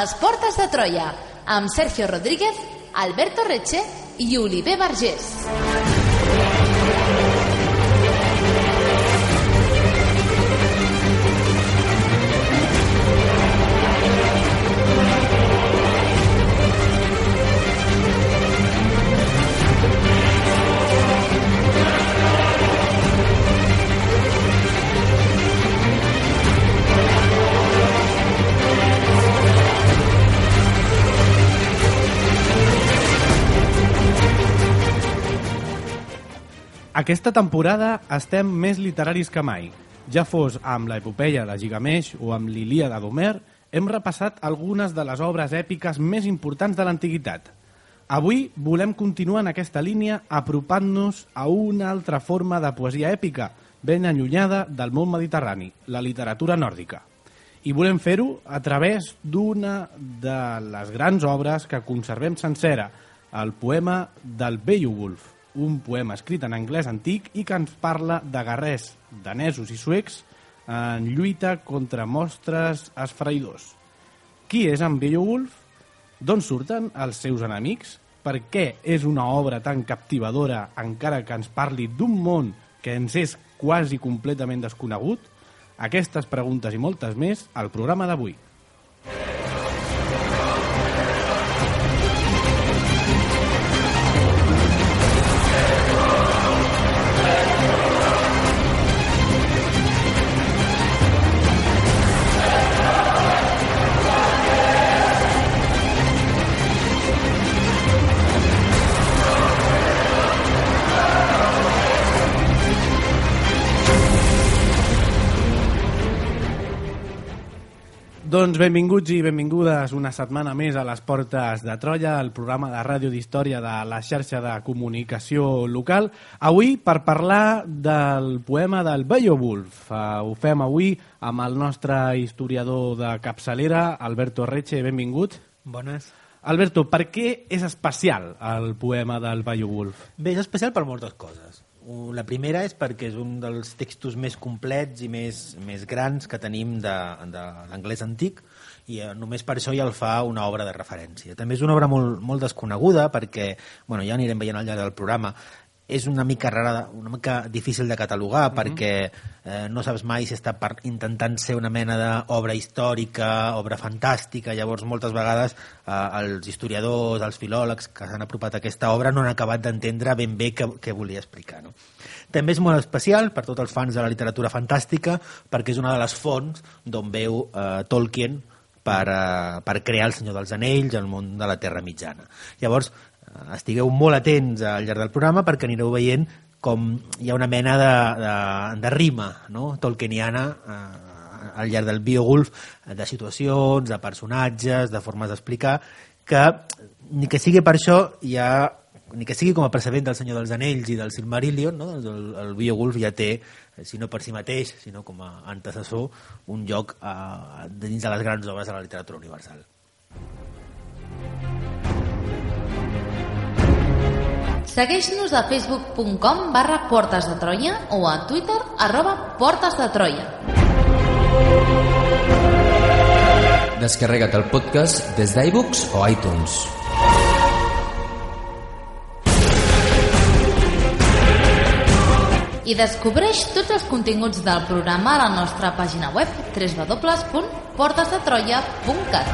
les portes de Troia, amb Sergio Rodríguez, Alberto Reche i Oliver Vergés. Aquesta temporada estem més literaris que mai. Ja fos amb l'epopeia de Gilgameix o amb l'Ilíada d'Homer, hem repassat algunes de les obres èpiques més importants de l'antiguitat. Avui volem continuar en aquesta línia apropant-nos a una altra forma de poesia èpica, ben allunyada del món mediterrani, la literatura nòrdica. I volem fer-ho a través d'una de les grans obres que conservem sencera, el poema del Beowulf, un poema escrit en anglès antic i que ens parla de guerrers danesos i suecs en lluita contra monstres esfereïdors. Qui és en Beowulf? D'on surten els seus enemics? Per què és una obra tan captivadora encara que ens parli d'un món que ens és quasi completament desconegut? Aquestes preguntes i moltes més al programa d'avui. Doncs benvinguts i benvingudes una setmana més a les Portes de Troia, el programa de ràdio d'història de la xarxa de comunicació local. Avui per parlar del poema del Beowulf. Ho fem avui amb el nostre historiador de capçalera, Alberto Reche. Benvingut. Bones. Alberto, per què és especial el poema del Beowulf? Bé, és especial per moltes coses. La primera és perquè és un dels textos més complets i més grans que tenim de l'anglès antic i només per això ja el fa una obra de referència. També és una obra molt desconeguda perquè, bueno, ja anirem veient al llarg del programa, és una mica rara, una mica difícil de catalogar perquè no saps mai si està intentant ser una mena d'obra històrica, obra fantàstica. Llavors moltes vegades els historiadors, els filòlegs que s'han apropat a aquesta obra no han acabat d'entendre ben bé què volia explicar, no? També és molt especial per tots els fans de la literatura fantàstica perquè és una de les fonts d'on veu Tolkien per crear El Senyor dels Anells, el món de la Terra Mitjana. Llavors estigueu molt atents al llarg del programa perquè anireu veient com hi ha una mena de rima, no? Tolkieniana al llarg del Beowulf, de situacions, de personatges, de formes d'explicar, que ni que sigui per això ni que sigui com a precedent del Senyor dels Anells i del Silmarillion, no? El Beowulf ja té, si no per si mateix, sinó com a antecessor, un lloc dins de les grans obres de la literatura universal. Segueix-nos a facebook.com/Portes de Troia o a Twitter @Portes de Troia. Descarrega't el podcast des d'iVoox o iTunes. I descobreix tots els continguts del programa a la nostra pàgina web www.portesdetroia.cat.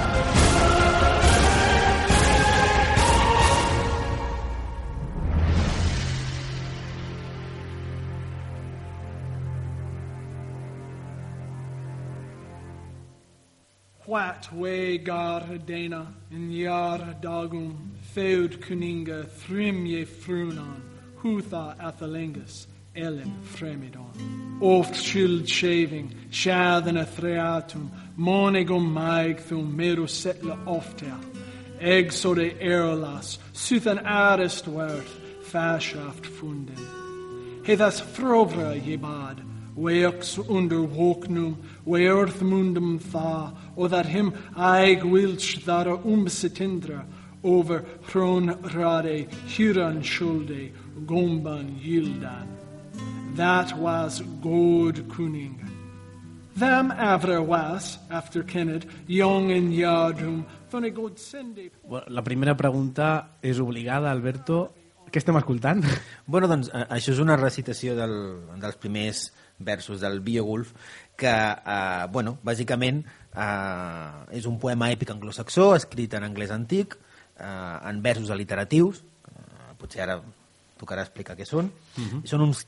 What way gar dana in yar dagum feud kuninga thrim ye frunan hutha athalingus elim fremidon oft shield shaving shad in a threatum monigum maigthum meru setla oftea egg so de erolas suthan arist worth fashaft funden hethas frovra ye bad Weox under woknum, weorth mundum tha, o that him aig wilch thara umsitindra, over hron rade, huran shulde, gomban yildan. That was god kuning. Them after was, after Kenneth, young and yardroom, funny good Cindy. La primera pregunta és obligada, Alberto. Què estem escoltant? Bueno, doncs, això és una recitació dels primers versos del Beowulf, que, bueno, bàsicament és un poema èpic anglosaxó, escrit en anglès antic, en versos alliteratius, potser ara tocarà explicar què són. Són uns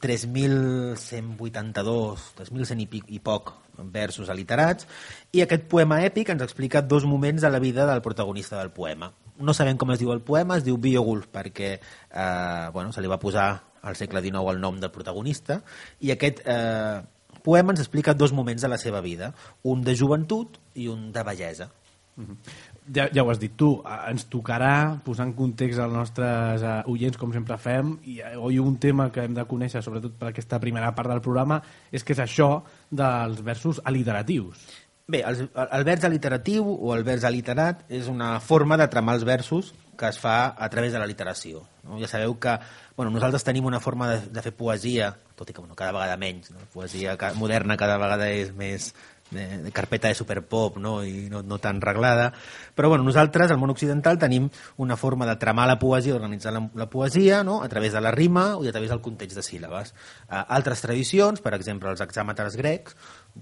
3.182, 3.100 i poc versos alliterats, i aquest poema èpic ens explica dos moments de la vida del protagonista del poema. No sabem com es diu el poema, es diu Beowulf perquè bueno, se li va posar al segle XIX el nom del protagonista, i aquest poema ens explica dos moments de la seva vida, un de joventut i un de vellesa. Ja ho has dit tu, ens tocarà posar en context als nostres oients, com sempre fem, i un tema que hem de conèixer, sobretot per aquesta primera part del programa, és que és això dels versos alliteratius. Bé, el vers alliteratiu o el vers alliterat és una forma de tramar els versos que es fa a través de la literació. No? Ja sabeu que nosaltres tenim una forma de fer poesia, tot i que cada vegada menys, no? Poesia moderna cada vegada és més de carpeta de superpop, no? I no tan reglada, però nosaltres al món occidental tenim una forma de tramar la poesia, d'organitzar la poesia, no? A través de la rima i a través del context de síl·labes. Altres tradicions, per exemple els hexàmetres grecs,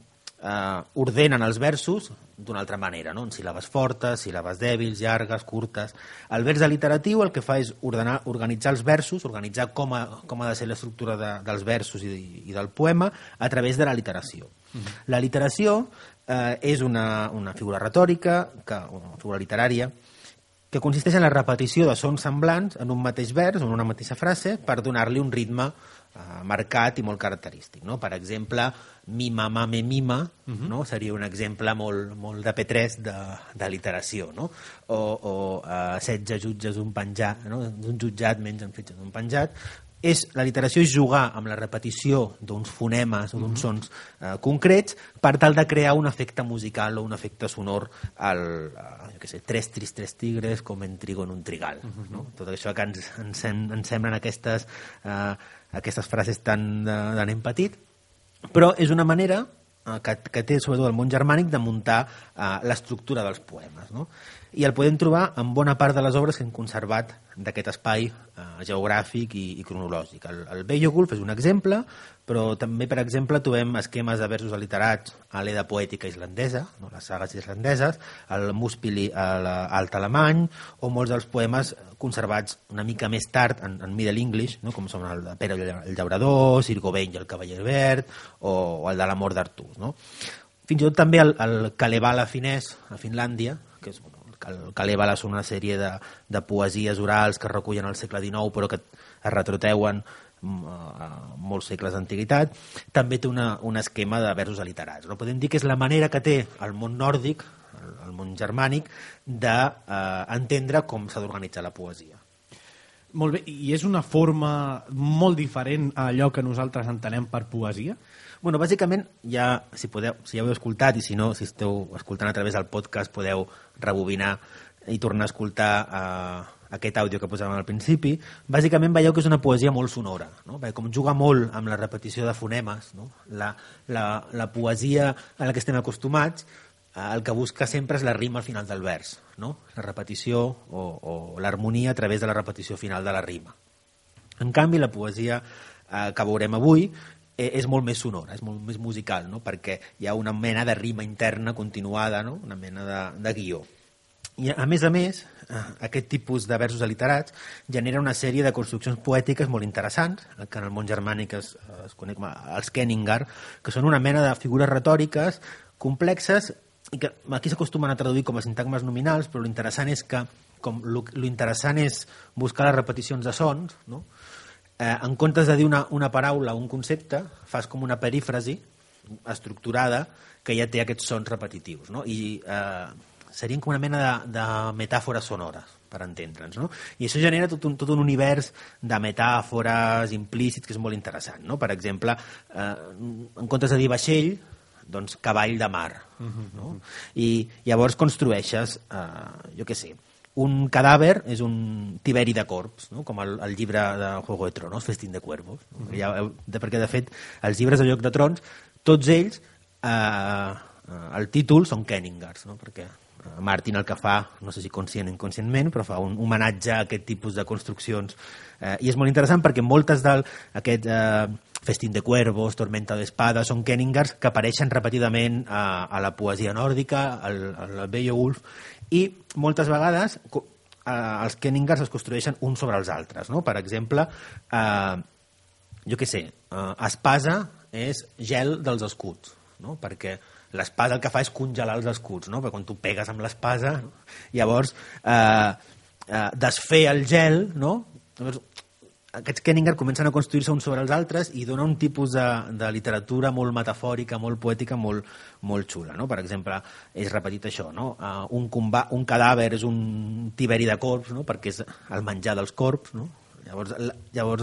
ordenen els versos d'una altra manera, no? En síl·labes fortes, síl·labes dèbils, llargues, curtes. El vers alliteratiu el que fa és organitzar els versos, organitzar com ha de ser l'estructura dels versos i del poema a través de la literació. La literació és una figura retòrica, una figura literària, que consisteix en la repetició de sons semblants en un mateix vers o en una mateixa frase per donar-li un ritme marcat i molt característic. No? Per exemple, mi, mama, me, mima, no? Seria un exemple molt de P3 de literació. No? O 16 jutges, un penjat, no? Un jutjat menys en fitxa d'un penjat. La literació és jugar amb la repetició d'uns fonemes o d'uns sons concrets per tal de crear un efecte musical o un efecte sonor tres tris, tres tigres com en trigo en un trigal. No? Tot això que ens semblen aquestes frases tan de nen petit, però és una manera que té sobretot el món germànic de muntar l'estructura dels poemes. No? I el podem trobar en bona part de les obres que hem conservat d'aquest espai geogràfic i cronològic. El Beowulf és un exemple, però també, per exemple, trobem esquemes de versos alliterats a l'Eda poètica islandesa, no? Les sagues islandeses, el Muspili a l'alt alemany, o molts dels poemes conservats una mica més tard en Middle English, no? Com són el de Pere el Llaurador, Sir Gawain i el Cavaller Verd, o el de l'amor d'Artús. No? Fins i tot també el Kalevala finès a Finlàndia, que és el Kalevala són una sèrie de poesies orals que es recullen al segle XIX però que es retroteuen molts segles d'antiguitat, també té un esquema de versos alliterats. No? Podem dir que és la manera que té el món nòrdic, el món germànic, d'entendre com s'ha d'organitzar la poesia. Molt bé, i és una forma molt diferent a allò que nosaltres entenem per poesia? Bueno, bàsicament, si ja ho heu escoltat, i si no, si esteu escoltant a través del podcast, podeu rebobinar i tornar a escoltar aquest àudio que posàvem al principi. Bàsicament veieu que és una poesia molt sonora, no? Com juga molt amb la repetició de fonemes, no? La poesia a la que estem acostumats, el que busca sempre és la rima al final del vers, no? La repetició o l'harmonia a través de la repetició final de la rima. En canvi, la poesia que veurem avui és molt més sonora, és molt més musical, no? Perquè hi ha una mena de rima interna continuada, no? Una mena de guió. I a més, aquest tipus de versos alliterats genera una sèrie de construccions poètiques molt interessants, que en el món germànic es coneix com els Kenningar, que són una mena de figures retòriques complexes i que aquí s'acostumen a traduir com a sintagmes nominals, però l'interessant és que l'interessant és buscar les repeticions de sons, no? En comptes de dir una paraula o un concepte, fas com una perífrasi estructurada que ja té aquests sons repetitius, no? I serien com una mena de metàfores sonores, per entendre'ns, no? I això genera tot un univers de metàfores implícits que és molt interessant, no? Per exemple, en comptes de dir vaixell, doncs cavall de mar, no? I llavors construeixes, jo què sé, un cadàver és un tiberi de corps, no? Com el llibre de Juego de Tronos, Festín de Cuervos. No? Perquè, de fet, els llibres de Joc de Trons, tots ells el títol són Kenningars, no? Perquè Martin el que fa, no sé si conscient o inconscientment, però fa un homenatge a aquest tipus de construccions. I és molt interessant perquè moltes d'aquest Festín de Cuervos, Tormenta d'Espada, són Kenningars que apareixen repetidament a la poesia nòrdica, al Beowulf, i moltes vegades els Kenningars es construeixen uns sobre els altres, no? Per exemple, jo què sé, espasa és gel dels escuts, no? Perquè l'espasa el que fa és congelar els escuts, no? Perquè quan tu pegues amb l'espasa, no? Llavors desfer el gel, no? Llavors, aquests Kenninger comencen a construir-se uns sobre els altres i dona un tipus de literatura molt metafòrica, molt poètica, molt xula, no? Per exemple, és repetit això, no? Un cadàver és un tiberi de corps, no? Perquè és el menjar dels corps, no? Llavors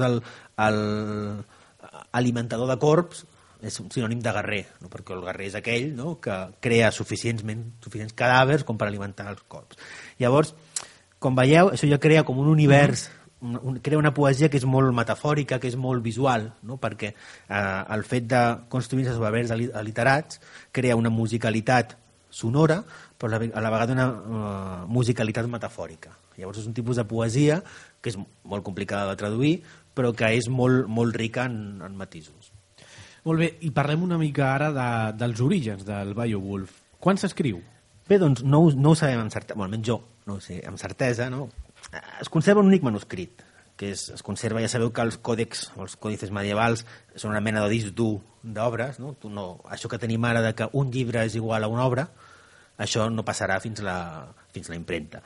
l'alimentador de corps és un sinònim de guerrer, no? Perquè el guerrer és aquell, no? Que crea suficients cadàvers com per alimentar els corps. Llavors, com veieu, això ja crea com un univers, crea una poesia que és molt metafòrica, que és molt visual, no? Perquè el fet de construir-se sobre verbs aliterats crea una musicalitat sonora, però a la vegada una musicalitat metafòrica. Llavors és un tipus de poesia que és molt complicada de traduir, però que és molt rica en matisos. Molt bé, i parlem una mica ara dels orígens del Beowulf. Quan s'escriu? Bé, doncs no ho sabem amb certesa, almenys jo no ho sé amb certesa, no? Es conserva un únic manuscrit, que es conserva, ja sabeu que els còdex, els còdices medievals són una mena de disc dur d'obres, no? Això que tenim ara de que un llibre és igual a una obra, això no passarà fins la impremta.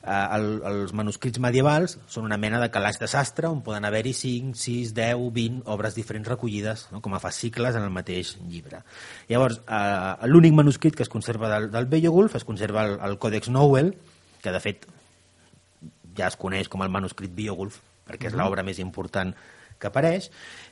Els manuscrits medievals són una mena de calaix de sastre on poden haver-hi 5, 6, 10, 20 obres diferents recollides, no? Com a fascicles en el mateix llibre. Llavors, l'únic manuscrit que es conserva del Beowulf es conserva el Còdex Nowell, que de fet ja es coneix com el manuscrit Beowulf, perquè és l'obra més important que apareix,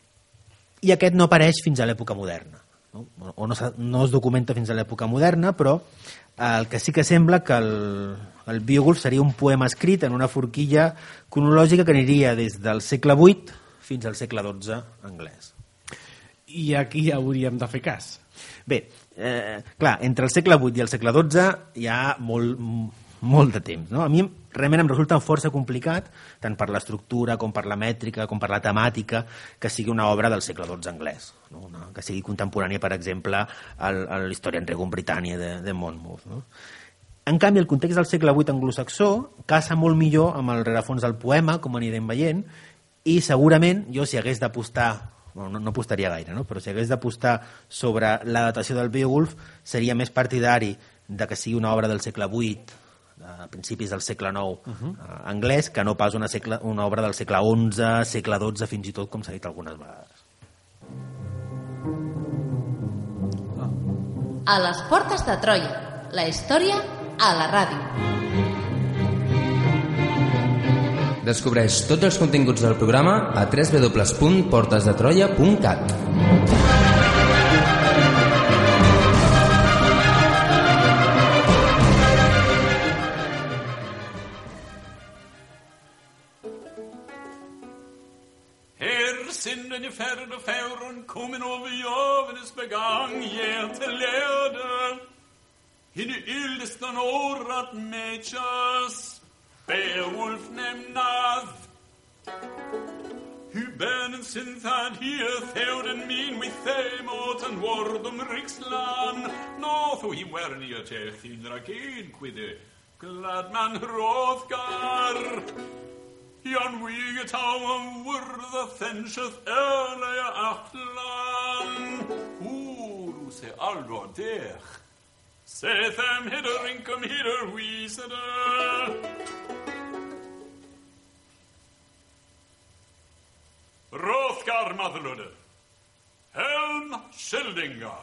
i aquest no apareix fins a l'època moderna, no? O no es documenta fins a l'època moderna, però el que sí que sembla que el Beowulf seria un poema escrit en una forquilla cronològica que aniria des del segle VIII fins al segle XII anglès. I aquí ja hauríem de fer cas. Bé, clar, entre el segle VIII i el segle XII hi ha molt de temps, no? A mi realment em resulta força complicat, tant per l'estructura com per la mètrica, com per la temàtica, que sigui una obra del segle XII anglès, no? Que sigui contemporània, per exemple, a l'Història en Regum Britannia de Monmouth, no? En canvi, el context del segle VIII anglosaxó casa molt millor amb el rerefons del poema, com anirem veient, i segurament jo, si hagués d'apostar, no apostaria gaire, no? Però si hagués d'apostar sobre la datació del Beowulf, seria més partidari de que sigui una obra del segle VIII, a principis del segle IX anglès, que no pas una obra del segle XI, segle XII, fins i tot, com s'ha dit algunes vegades. A les portes de Troia, la història a la ràdio. Descobreix tots els continguts del programa a www.portesdetroia.cat. Synden i färd och färon kommer over javenes begang ger till leder in i yldestan årat mechas Beowulf nämnad Hubenen synthan hier theoden min with them åten wordom riksland no though he were near till thindrakin quidde glad man Hrothgar Jan wiget av vurða þennsjöð ölega atlan Úr se allvar der Se them hidder rinkum hidder vísade Hrothgar Matherlude Helm Skildinga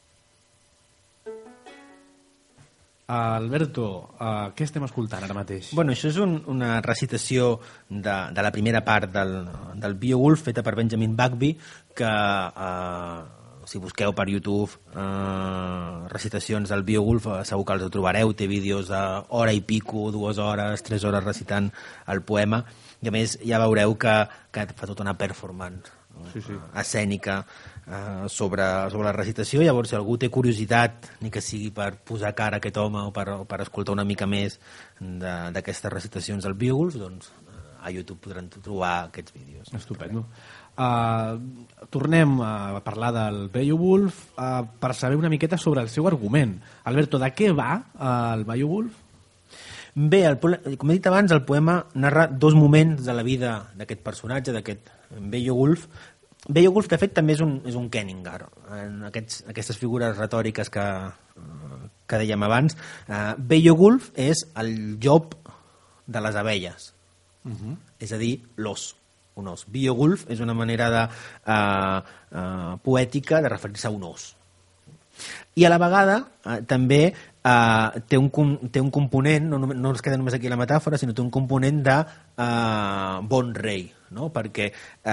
Alberto, què estem escoltant ara mateix? Bueno, això és una recitació de la primera part del Beowulf feta per Benjamin Bagby, que si busqueu per YouTube recitacions del Beowulf segur que els ho trobareu, té vídeos d'hora i pico, 2 hores, 3 hores recitant el poema, i a més ja veureu que fa tota una performance escènica sobre la recitació. Llavors, si algú té curiositat, ni que sigui per posar cara a aquest home o per escoltar una mica més d'aquestes recitacions del Beowulf, doncs a YouTube podran trobar aquests vídeos. Estupendo. Tornem a parlar del Beowulf per saber una miqueta sobre el seu argument. Alberto, de què va el Beowulf? Bé, com he dit abans, el poema narra dos moments de la vida d'aquest personatge, d'aquest Beowulf. Beowulf, de fet, també és un Kenningar. En aquestes figures retòriques que dèiem abans, Beowulf és el llop de les abelles, és a dir, l'os, un os. Beowulf és una manera poètica de referir-se a un os. I a la vegada també té un component, no es queda només aquí la metàfora, sinó té un component de bon rei, no? Perquè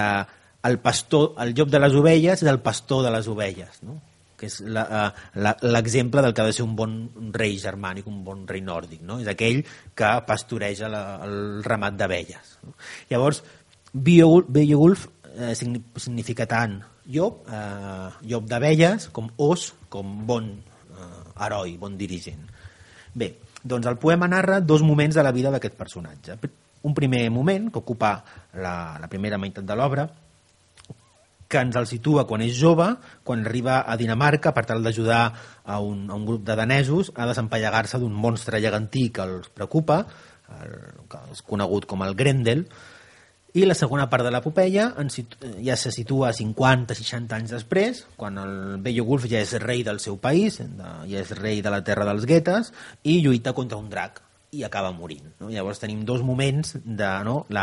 el llop de les ovelles és el pastor de les ovelles, no? Que és l'exemple del que ha de ser un bon rei germànic, un bon rei nòrdic, no? És aquell que pastoreja el ramat d'abelles, no? Llavors, Beowulf significa tant llop d'abelles, com os, com bon heroi, bon dirigent. Bé, doncs el poema narra dos moments de la vida d'aquest personatge. Un primer moment, que ocupa la primera meitat de l'obra, que ens el situa quan és jove, quan arriba a Dinamarca per tal d'ajudar a un grup de danesos a desempallegar-se d'un monstre gegantí que els preocupa, que és conegut com el Grendel. I la segona part de l'epopeia ja se situa 50-60 anys després, quan el Beowulf ja és rei del seu país, ja és rei de la terra dels guetes, i lluita contra un drac i acaba morint, no? Llavors tenim dos moments de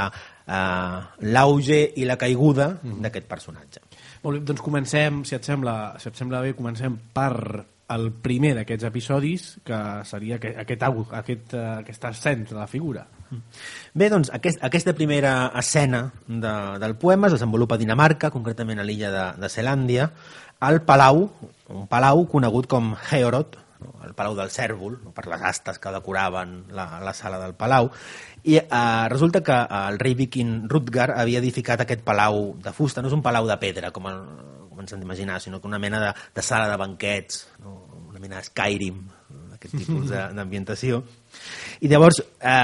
l'auge i la caiguda d'aquest personatge. Molt bé, doncs comencem, si et sembla bé, comencem per el primer d'aquests episodis, que seria aquest ascens de la figura. Bé, doncs aquesta primera escena del poema es desenvolupa a Dinamarca, concretament a l'illa de Zelàndia, al palau, un palau conegut com Heorot, el palau del cèrvol, per les astes que decoraven la sala del palau, i resulta que el rei viking Rutger havia edificat aquest palau de fusta. No és un palau de pedra, com ens hem d'imaginar, sinó que una mena de sala de banquets, una mena de Skyrim, aquest tipus d'ambientació. I llavors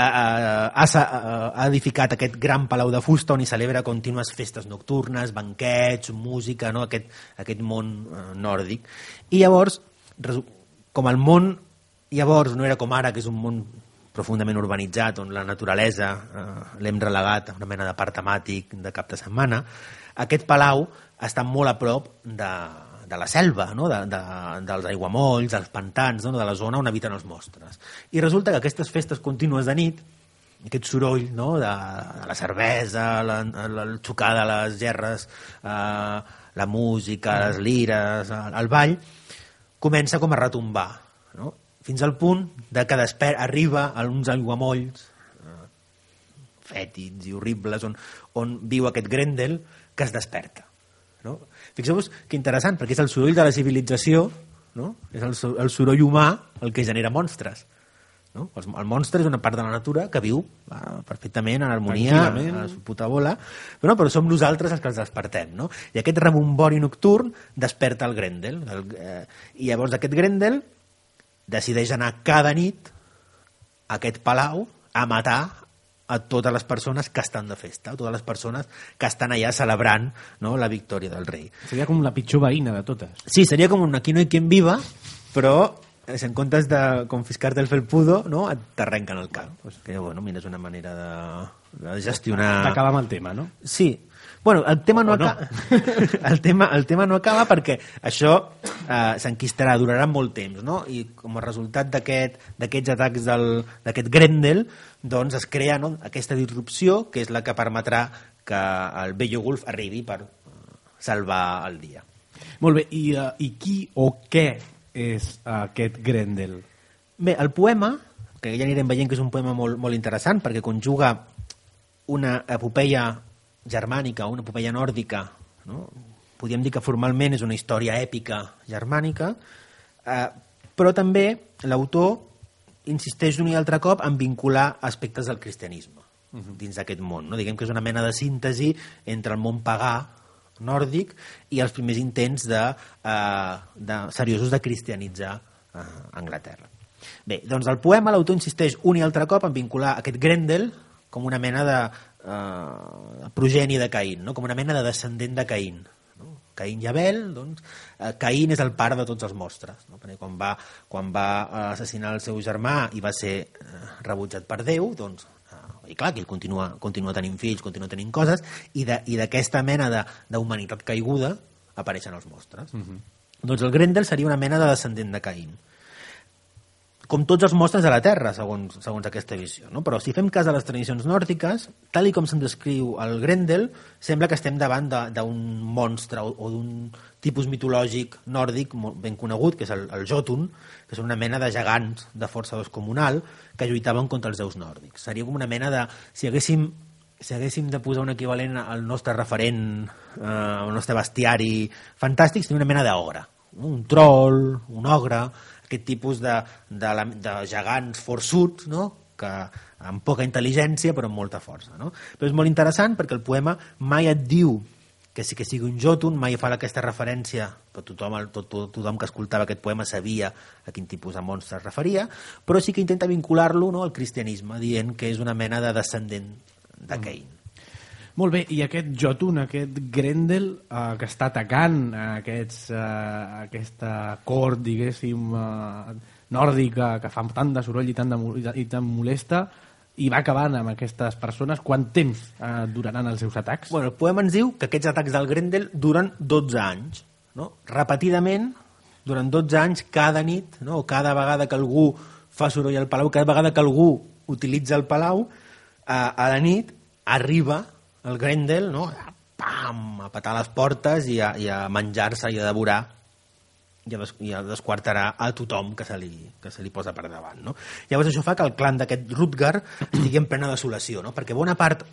ha edificat aquest gran palau de fusta on hi celebra contínues festes nocturnes, banquets, música, no? aquest món nòrdic. I llavors, com el món llavors no era com ara, que és un món profundament urbanitzat, on la naturalesa l'hem relegat a una mena de parc temàtic de cap de setmana, aquest palau està molt a prop de la selva, no? dels aiguamolls, dels pantans, no? De la zona on habiten els monstres. I resulta que aquestes festes contínues de nit, aquest soroll, no? de la cervesa, el xocar de les gerres, la música, les lires, el ball, comença com a retombar, no? Fins al punt de que arriba a uns aiguamolls fètids i horribles on viu aquest Grendel, que es desperta, no? Fixeu-vos que interessant, perquè és el soroll de la civilització, no? És el soroll humà el que genera monstres, no? El monstre és una part de la natura que viu perfectament en harmonia, a la puta bola, però som nosaltres els que els despertem, no? I aquest rebombori nocturn desperta el Grendel, i llavors aquest Grendel decideix anar cada nit a aquest palau a matar a totes les persones que estan de festa, a totes les persones que estan allà celebrant, no? La victòria del rei. Seria com la pitjor veïna de totes. Sí, seria com un aquí no hi quien viva, però en comptes de confiscar-te el felpudo, no? T'arrenquen el cap. Que, bueno, mira, és una manera de gestionar... D'acabar amb el tema, no? Sí. Bueno, el tema no acaba... el tema no acaba perquè això s'enquistarà, durarà molt temps, no? I com a resultat d'aquests atacs d'aquest Grendel, doncs es crea, no? Aquesta disrupció, que és la que permetrà que el Beowulf arribi per salvar el dia. Molt bé, i qui o què és aquest Grendel? Bé, el poema, que ja anirem veient que és un poema molt, molt interessant, perquè conjuga una epopeia germànica, una epopeia nòrdica, no? Podríem dir que formalment és una història èpica germànica, però també l'autor insisteix un i altre cop en vincular aspectes del cristianisme dins d'aquest món, no? Diguem que és una mena de síntesi entre el món pagà nòrdic i els primers intents seriosos de cristianitzar Anglaterra. Bé, doncs el poema l'autor insisteix un i altre cop en vincular aquest Grendel com una mena de progeni de Caín, no? Com una mena de descendent de Caín. No? Caín i Abel, doncs, Caín és el pare de tots els monstres. No? Perquè quan va assassinar el seu germà i va ser rebutjat per Déu, doncs, i clar, que ell continua tenint fills, continua tenint coses, i d'aquesta mena d'humanitat caiguda apareixen els monstres. Doncs el Grendel seria una mena de descendent de Caín. Com tots els monstres de la Terra, segons aquesta visió. No? Però si fem cas de les tradicions nòrdiques, tal i com se'n descriu el Grendel, sembla que estem davant d'un monstre o d'un tipus mitològic nòrdic ben conegut, que és el Jotun, que és una mena de gegants de força descomunal que lluitaven contra els déus nòrdics. Seria com una mena de... Si haguéssim de posar un equivalent al nostre referent, al nostre bestiari fantàstic, seria una mena d'ogre. Un troll, un ogre, aquest tipus de gegants forçuts, no? Que amb poca intel·ligència però amb molta força. No? Però és molt interessant perquè el poema mai et diu que sí que sigui un Jotun, mai fa aquesta referència, però tothom que escoltava aquest poema sabia a quin tipus de monstre es referia, però sí que intenta vincular-lo, no, al cristianisme, dient que és una mena de descendent de Caín. Molt bé, i aquest Jotun, aquest Grendel, que està atacant aquesta cort, diguéssim, nòrdica, que fa tant de soroll i tant molesta, i va acabant amb aquestes persones, quant temps duraran els seus atacs? Bueno, el poema ens diu que aquests atacs del Grendel duren 12 anys. No? Repetidament, durant 12 anys, cada nit, no? Cada vegada que algú fa soroll al palau, cada vegada que algú utilitza el palau, a la nit arriba el Grendel, no? Pam, a petar les portes i a menjar-se i a devorar i a desquartarà a tothom que se li posa per davant. No? Llavors això fa que el clan d'aquest Rutger estigui en plena desolació, no? Perquè bona part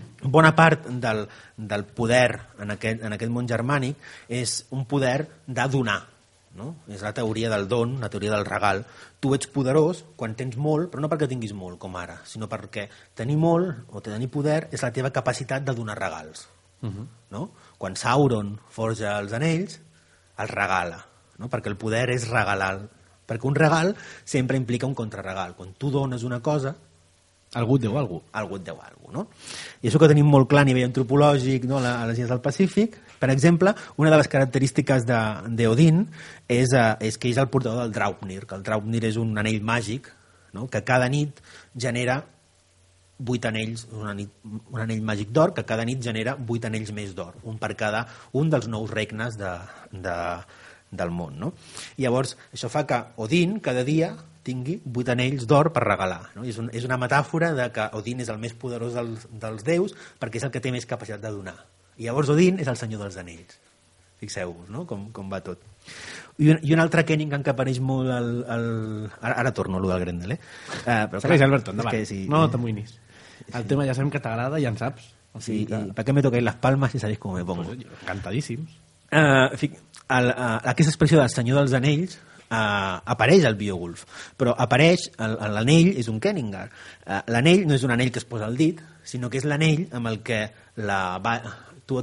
del poder en aquest món germànic és un poder de donar. No? És la teoria del don, la teoria del regal. Tu ets poderós quan tens molt, però no perquè tinguis molt, com ara, sinó perquè tenir molt o tenir poder és la teva capacitat de donar regals. No? Quan Sauron forja els anells, els regala. No? Perquè el poder és regalar. Perquè un regal sempre implica un contraregal. Quan tu dones una cosa... Algú et deu algú. Algú et deu algú, no? I això que tenim molt clar a nivell antropològic, no? A les illes del Pacífic, per exemple, una de les característiques d'Odin és que és el portador del Draupnir, que el Draupnir és un anell màgic, no? Que cada nit genera 8 anells, un anell màgic d'or, que cada nit genera 8 anells més d'or, un per cada un dels 9 regnes del món. No? I llavors això fa que Odin cada dia tingui 8 anells d'or per regalar. No? I és una metàfora de que Odin és el més poderós dels déus perquè és el que té més capacitat de donar. I llavors Odin és el senyor dels anells. Fixeu-vos, no? Com va tot. I un altre Kenningham que apareix molt ara torno a allò del Grendel, però segueix, Alberto, endavant. Sí, no t'amoïnis. El tema ja sabem que t'agrada, ja en saps. Sí, ¿para qué me tocáis las palmas si sabéis cómo me pongo? Pues, encantadíssims. Aquesta expressió del senyor dels anells apareix al Beowulf, però apareix l'anell és un Kenningar. L'anell no és un anell que es posa al dit, sinó que és l'anell amb el que tu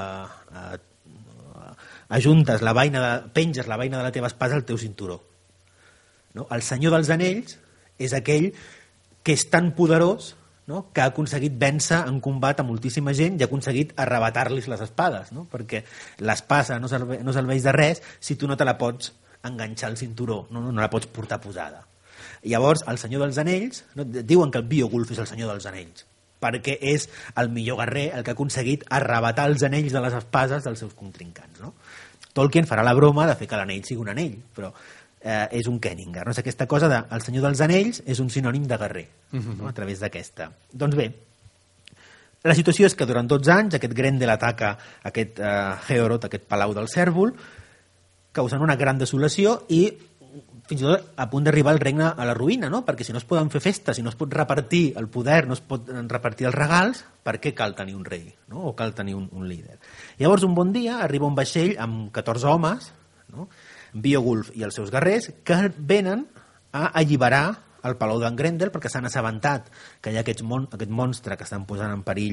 ajuntes penges la vaina de la teva espasa al teu cinturó. No? El senyor dels anells és aquell que és tan poderós, no? Que ha aconseguit vèncer en combat a moltíssima gent i ha aconseguit arrebatar-los les espades, no? Perquè l'espasa no serveix de res si tu no te la pots enganxar al cinturó, no la pots portar posada. I llavors el senyor dels anells, no? Diuen que el Beowulf és el senyor dels anells perquè és el millor guerrer, el que ha aconseguit arrebatar els anells de les espases dels seus contrincants. No? Tolkien farà la broma de fer que l'anell sigui un anell, però és un Kenningar. No? Aquesta cosa de el senyor dels anells és un sinònim de guerrer, no? A través d'aquesta. Doncs bé, la situació és que durant 12 anys aquest Grendel ataca aquest Heorot, aquest palau del Cérvol, causant una gran desolació i fins i tot a punt d'arribar el regne a la ruïna, no? Perquè si no es poden fer festes, si no es pot repartir el poder, no es pot repartir els regals, per què cal tenir un rei, no? O cal tenir un líder? Llavors un bon dia arriba un vaixell amb 14 homes, no? Beowulf i els seus guerrers, que venen a alliberar al Palau d'en Grendel perquè s'han assabentat que hi ha aquest monstre que estan posant en perill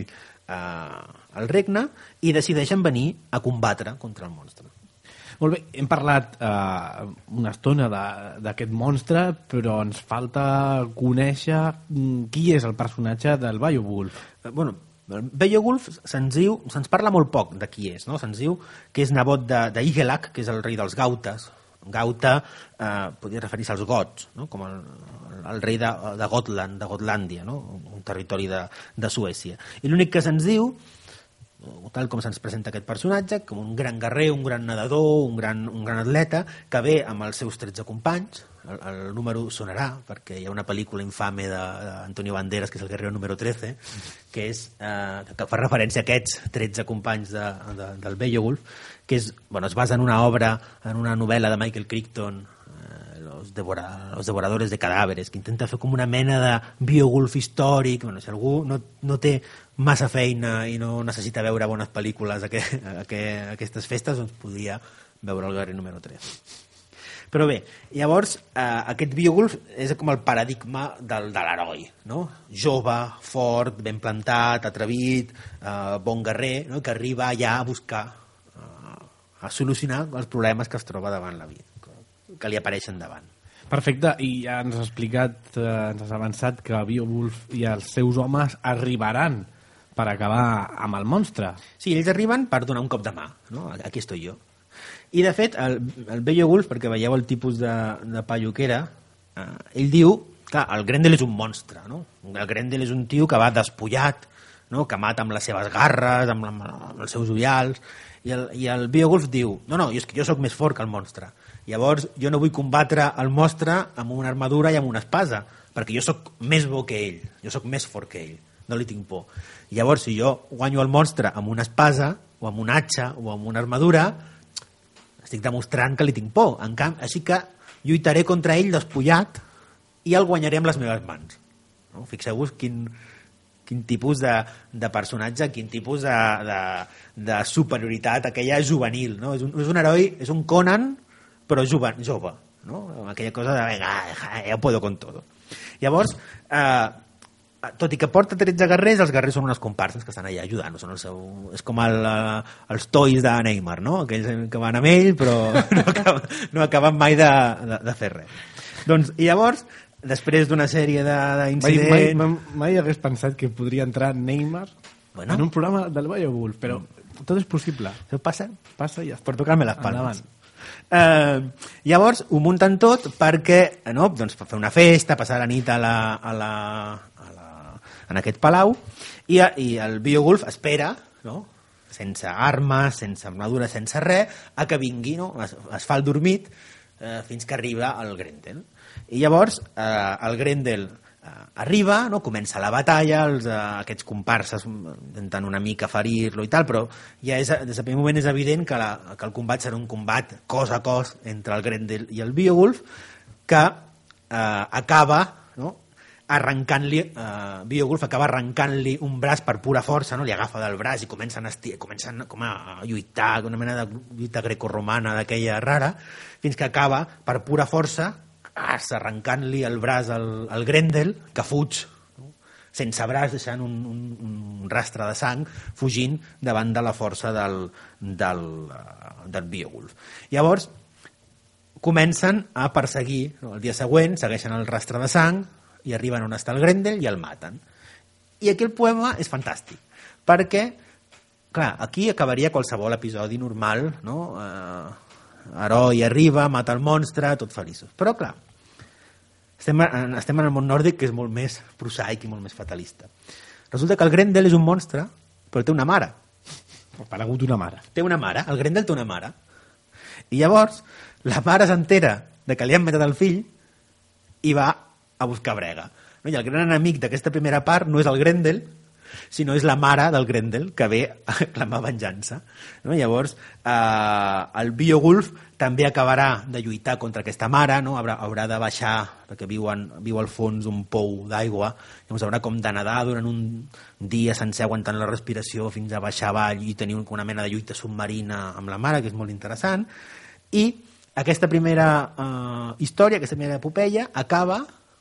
el regne i decideixen venir a combatre contra el monstre. Molt bé, hem parlat una estona d'aquest monstre, però ens falta conèixer qui és el personatge del Beowulf. Bueno, el Beowulf se'ns parla molt poc de qui és, no? Se'ns diu que és nebot d'Hygelac, que és el rei dels Gautes. Gauta podria referir-se als gots, no? Com el rei de Gotland, de Gotlàndia, no? Un territori de Suècia. I l'únic que se'ns diu, tal com se'ns presenta aquest personatge, com un gran guerrer, un gran nedador, un gran atleta, que ve amb els seus 13 companys. El número sonarà, perquè hi ha una pel·lícula infame d'Antonio Banderas, que és el guerrero número 13, que fa referència a aquests 13 companys del Beowulf, que es basa en una obra, en una novel·la de Michael Crichton, Los devoradores de cadáveres, que intenta fer com una mena de Beowulf històric. Bueno, si algú no té massa feina i no necessita veure bones pel·lícules a aquestes festes, doncs podria veure el guerrer número 3. Però bé, llavors aquest Beowulf és com el paradigma de l'heroi, no? Jove, fort, ben plantat, atrevit, bon guerrer, no? Que arriba ja a buscar, a solucionar els problemes que es troba davant la vida, que li apareixen davant. Perfecte, i ja ens has explicat, ens has avançat que Beowulf i els seus homes arribaran per acabar amb el monstre. Sí, ells arriben per donar un cop de mà, no? Aquí estoy jo. I de fet, el Beowulf, perquè veieu el tipus de paio que era, ell diu que el Grendel és un monstre, no? El Grendel és un tio que va despullat, no? Que mata amb les seves garres, amb els seus ullals, i el Beowulf diu, no, és que jo sóc més fort que el monstre. Llavors jo no vull combatre el monstre amb una armadura i amb una espasa, perquè jo sóc més bo que ell, jo sóc més fort que ell, no li tinc por. Llavors, si jo guanyo el monstre amb una espasa, o amb un atxa, o amb una armadura, estic demostrant que li tinc por. Així que lluitaré contra ell despullat i el guanyaré amb les meves mans. No? Fixeu-vos quin tipus de personatge, quin tipus de superioritat, aquella juvenil. No? És un heroi, és un Conan, però jove. No? Aquella cosa de, venga, yo puedo con todo. Llavors, tot i que porta 13 guerrers, els guerrers són unes comparses que estan allà ajudant, és com els toys de Neymar, no? Aquells que van amb ell però no acaben mai de fer res. Doncs, i llavors, després d'una sèrie d'incidents... Mai hagués pensat que podria entrar Neymar en un programa del Beowulf, però tot és possible. Passa i ja està. Per tocar-me les palmes. Llavors ho munten tot perquè doncs, per fer una festa, passar la nit en aquest palau, i el Beowulf espera, no? Sense armes, sense armadura, sense res, a que vingui, no? Es fa el dormit fins que arriba el Grendel. I llavors el Grendel arriba, no? Comença la batalla, aquests comparses intenten una mica ferir-lo i tal, però ja des del primer moment és evident que el combat serà un combat cos a cos entre el Grendel i el Beowulf, que acaba, no? Beowulf acaba arrencant-li un braç per pura força, no? Li agafa del braç i comencen com a lluitar, una mena de lluita grecorromana d'aquella rara, fins que acaba per pura força arrencant-li el braç al Grendel, que fuig, no? Sense braç, deixant un rastre de sang, fugint davant de la força del Beowulf. Llavors comencen a perseguir, no? El dia següent segueixen el rastre de sang i arriben on està el Grendel i el maten. I aquí el poema és fantàstic, perquè, clar, aquí acabaria qualsevol episodi normal, no? Heroi arriba, mata el monstre, tot feliços. Però, clar, estem en el món nòrdic, que és molt més prosaic i molt més fatalista. Resulta que el Grendel és un monstre, però té una mare. Ha aparegut una mare. Té una mare, el Grendel té una mare. I llavors, la mare s'entera de que li han matat el fill i va a buscar brega. No? I el gran enemic d'aquesta primera part no és el Grendel, sinó és la mare del Grendel, que ve a clamar venjança. No? Llavors, el Beowulf també acabarà de lluitar contra aquesta mare, no? Haurà de baixar, perquè viu al fons un pou d'aigua, llavors haurà com de nedar durant un dia sencer aguantant la respiració fins a baixar avall i tenir una mena de lluita submarina amb la mare, que és molt interessant. I aquesta primera història, aquesta primera epopeia, acaba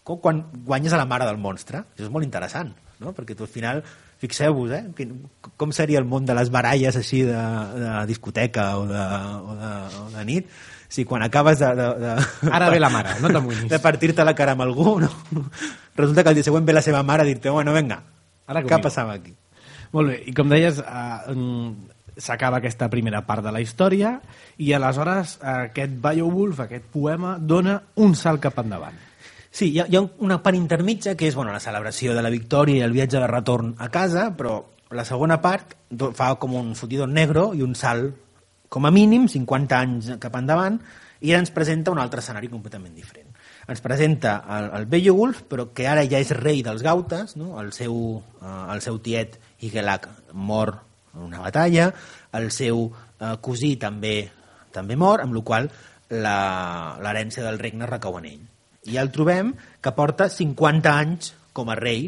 quan guanyes a la mare del monstre. Això és molt interessant, no? Perquè tu al final, fixeu-vos, com seria el món de les baralles així de discoteca o de nit, si quan acabes Ara ve la mare, no t'amoïnis. de partir-te la cara amb algú, no? Resulta que el dia següent ve la seva mare a dir-te, bueno, vinga, què passava aquí? Molt bé, i com deies, s'acaba aquesta primera part de la història i aleshores aquest Beowulf, aquest poema, dona un salt cap endavant. Sí, hi ha una part intermitja que és la celebració de la victòria i el viatge de retorn a casa, però la segona part fa com un fotidor negro i un salt, com a mínim, 50 anys cap endavant, i ens presenta un altre escenari completament diferent. Ens presenta el Beowulf, però que ara ja és rei dels Gautes, no? El seu tiet Hygelac mor en una batalla, el seu cosí també mor, amb la qual l'herència del regne recau en ell. I el trobem que porta 50 anys com a rei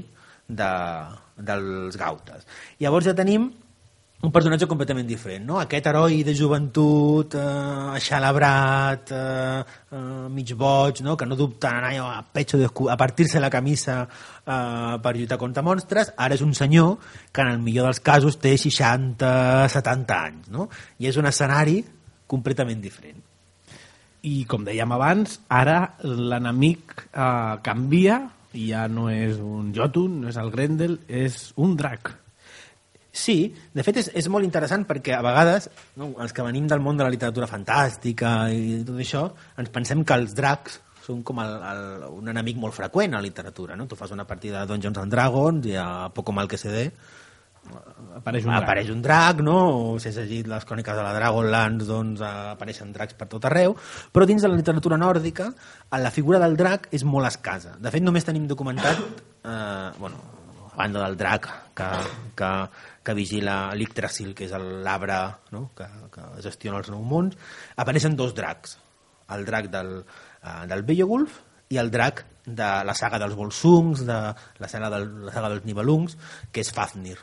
dels Gautes. Llavors ja tenim un personatge completament diferent, no? Aquest heroi de joventut, aixalabrat, mig boig, no? Que no dubta en anar a partir-se la camisa per lluitar contra monstres, ara és un senyor que en el millor dels casos té 60-70 anys, no? I és un escenari completament diferent. I com dèiem abans, ara l'enemic canvia i ja no és un Jotun, no és el Grendel, és un drac. Sí, de fet és molt interessant perquè a vegades, no, els que venim del món de la literatura fantàstica i tot això, ens pensem que els dracs són com un enemic molt freqüent a la literatura, no? Tu fas una partida de Dungeons and Dragons i a poco mal que se dé apareix un drac, no? O si has llegit les cròniques de la Dragonlance, doncs apareixen dracs per tot arreu, però dins de la literatura nòrdica la figura del drac és molt escassa. De fet, només tenim documentat a banda del drac que vigila l'Yggdrasil, que és l'arbre, no? que gestiona els 9 mons, apareixen 2 dracs, el drac del Beowulf i el drac de la saga dels Volsungs, de la saga dels Nibelungs, que és Fafnir,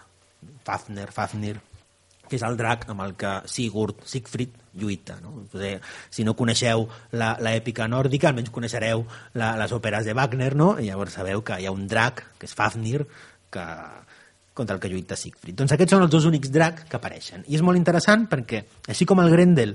que és el drac amb el que Siegfried lluita, no? Si no coneixeu l'èpica nòrdica, almenys coneixereu les òperes de Wagner, no? I llavors sabeu que hi ha un drac, que és Fafnir, contra el que lluita Siegfried. Doncs aquests són els 2 únics dracs que apareixen. I és molt interessant perquè, així com el Grendel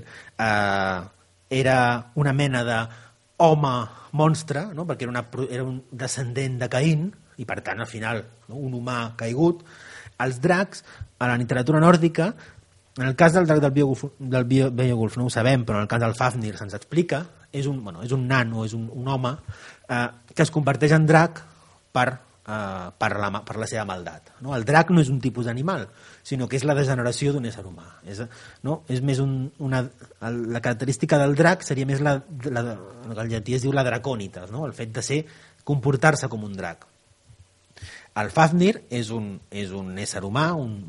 era una mena d'home monstre, no? Perquè era un descendent de Caín, i per tant, al final, no? Un humà caigut, els dracs, a la literatura nòrdica, en el cas del drac del Beowulf no ho sabem, però en el cas del Fafnir se'ns explica, és un nano, és un home que es converteix en drac per la seva maldat. No? El drac no és un tipus d'animal, sinó que és la degeneració d'un ésser humà. És més la característica del drac seria més el que al llatí es diu la draconitas, no? El fet de comportar-se com un drac. El Fafnir és un ésser humà,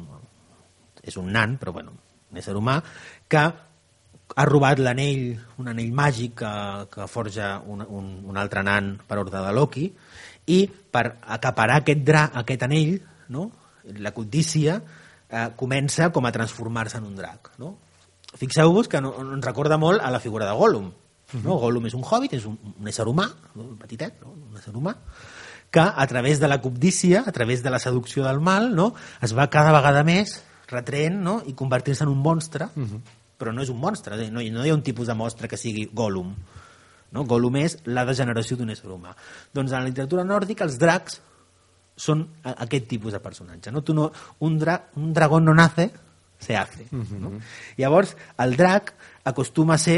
és un nan, però un ésser humà, que ha robat l'anell, un anell màgic que forja un altre nan per ordre de Loki, i per acaparar aquest anell, no? La codícia comença com a transformar-se en un drac. No? Fixeu-vos que ens recorda molt a la figura de Gollum. No? Gollum és un hobbit, és un ésser humà, un petitet, no? Un ésser humà, que a través de la cobdícia, a través de la seducció del mal, no? Es va cada vegada més retraient, no? I convertir-se en un monstre, però no és un monstre, no hi ha un tipus de monstre que sigui Gollum. No? Gollum és la degeneració d'un ésser humà. Doncs en la literatura nòrdica els dracs són aquest tipus de personatge. No? Un dragón no nace, se hace. No? Llavors, el drac acostuma a ser